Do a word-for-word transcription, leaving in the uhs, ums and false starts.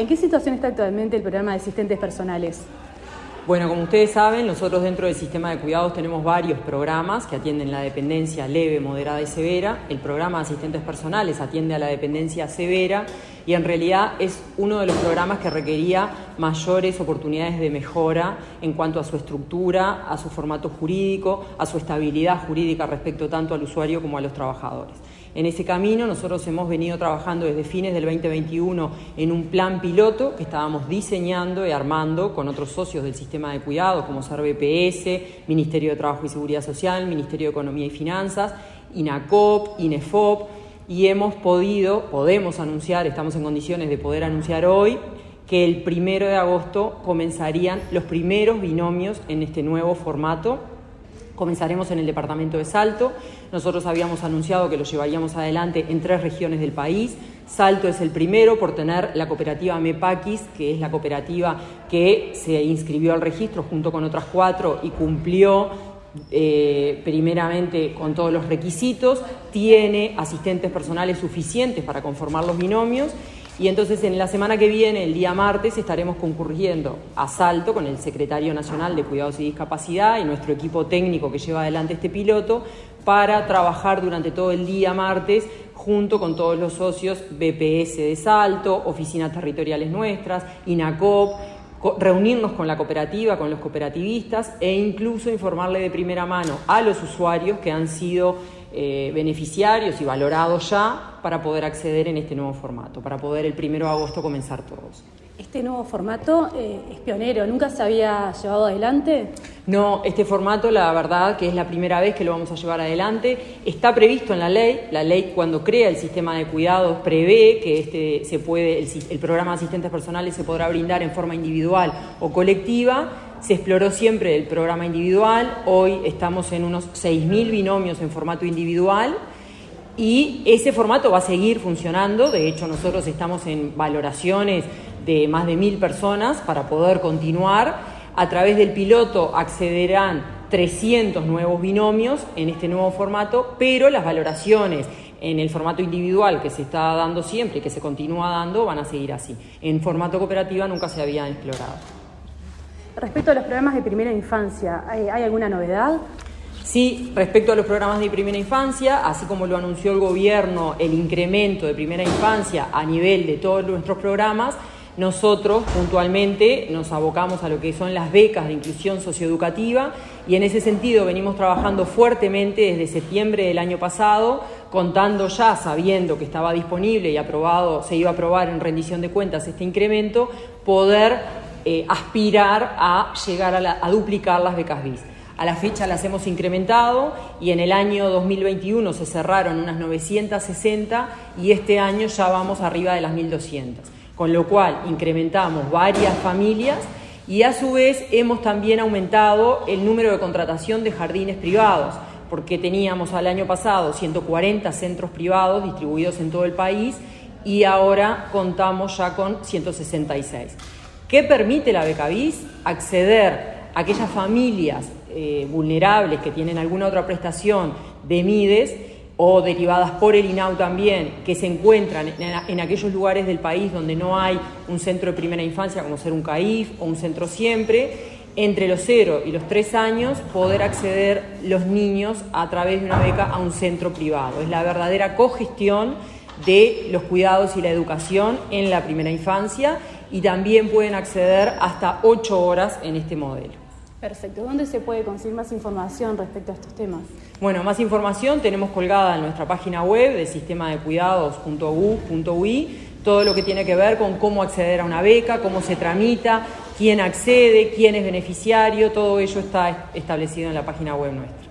¿En qué situación está actualmente el programa de asistentes personales? Bueno, como ustedes saben, nosotros dentro del sistema de cuidados tenemos varios programas que atienden la dependencia leve, moderada y severa. El programa de asistentes personales atiende a la dependencia severa y en realidad es uno de los programas que requería mayores oportunidades de mejora en cuanto a su estructura, a su formato jurídico, a su estabilidad jurídica respecto tanto al usuario como a los trabajadores. En ese camino nosotros hemos venido trabajando desde fines del veinte veintiuno en un plan piloto que estábamos diseñando y armando con otros socios del sistema de cuidados como ser B P S, Ministerio de Trabajo y Seguridad Social, Ministerio de Economía y Finanzas, INACOP, INEFOP, y hemos podido, podemos anunciar, estamos en condiciones de poder anunciar hoy que el primero de agosto comenzarían los primeros binomios en este nuevo formato. Comenzaremos en el departamento de Salto. Nosotros habíamos anunciado que lo llevaríamos adelante en tres regiones del país. Salto es el primero por tener la cooperativa MEPAQUIS, que es la cooperativa que se inscribió al registro junto con otras cuatro y cumplió eh, primeramente con todos los requisitos, tiene asistentes personales suficientes para conformar los binomios. Y entonces en la semana que viene, el día martes, estaremos concurriendo a Salto con el Secretario Nacional de Cuidados y Discapacidad y nuestro equipo técnico que lleva adelante este piloto para trabajar durante todo el día martes junto con todos los socios B P S de Salto, oficinas territoriales nuestras, INACOP, reunirnos con la cooperativa, con los cooperativistas e incluso informarle de primera mano a los usuarios que han sido eh, beneficiarios y valorados ya para poder acceder en este nuevo formato, para poder el primero de agosto comenzar todos. ¿Este nuevo formato eh, es pionero? ¿Nunca se había llevado adelante? No, este formato la verdad que es la primera vez que lo vamos a llevar adelante. Está previsto en la ley. La ley cuando crea el sistema de cuidados prevé que este se puede el, el programa de asistentes personales se podrá brindar en forma individual o colectiva. Se exploró siempre el programa individual. Hoy estamos en unos seis mil binomios en formato individual. Y ese formato va a seguir funcionando. De hecho, nosotros estamos en valoraciones de más de mil personas para poder continuar. A través del piloto accederán trescientos nuevos binomios en este nuevo formato, pero las valoraciones en el formato individual que se está dando siempre y que se continúa dando van a seguir así. En formato cooperativa nunca se habían explorado. Respecto a los programas de primera infancia, ¿hay, hay alguna novedad? Sí, respecto a los programas de primera infancia, así como lo anunció el gobierno, el incremento de primera infancia a nivel de todos nuestros programas, nosotros puntualmente nos abocamos a lo que son las becas de inclusión socioeducativa y en ese sentido venimos trabajando fuertemente desde septiembre del año pasado, contando ya, sabiendo que estaba disponible y aprobado, se iba a aprobar en rendición de cuentas este incremento, poder eh, aspirar a llegar a, la, a duplicar las becas B I S. A la fecha las hemos incrementado y en el año dos mil veintiuno se cerraron unas novecientas sesenta y este año ya vamos arriba de las mil doscientas. Con lo cual incrementamos varias familias y a su vez hemos también aumentado el número de contratación de jardines privados, porque teníamos al año pasado ciento cuarenta centros privados distribuidos en todo el país y ahora contamos ya con ciento sesenta y seis. ¿Qué permite la beca B I S? Acceder a aquellas familias eh, vulnerables que tienen alguna otra prestación de MIDES o derivadas por el INAU también, que se encuentran en, en aquellos lugares del país donde no hay un centro de primera infancia, como ser un CAIF o un centro siempre, entre los cero y los tres años, poder acceder los niños a través de una beca a un centro privado. Es la verdadera cogestión de los cuidados y la educación en la primera infancia y también pueden acceder hasta ocho horas en este modelo. Perfecto. ¿Dónde se puede conseguir más información respecto a estos temas? Bueno, más información tenemos colgada en nuestra página web de sistema de cuidados punto u punto u i, todo lo que tiene que ver con cómo acceder a una beca, cómo se tramita, quién accede, quién es beneficiario, todo ello está establecido en la página web nuestra.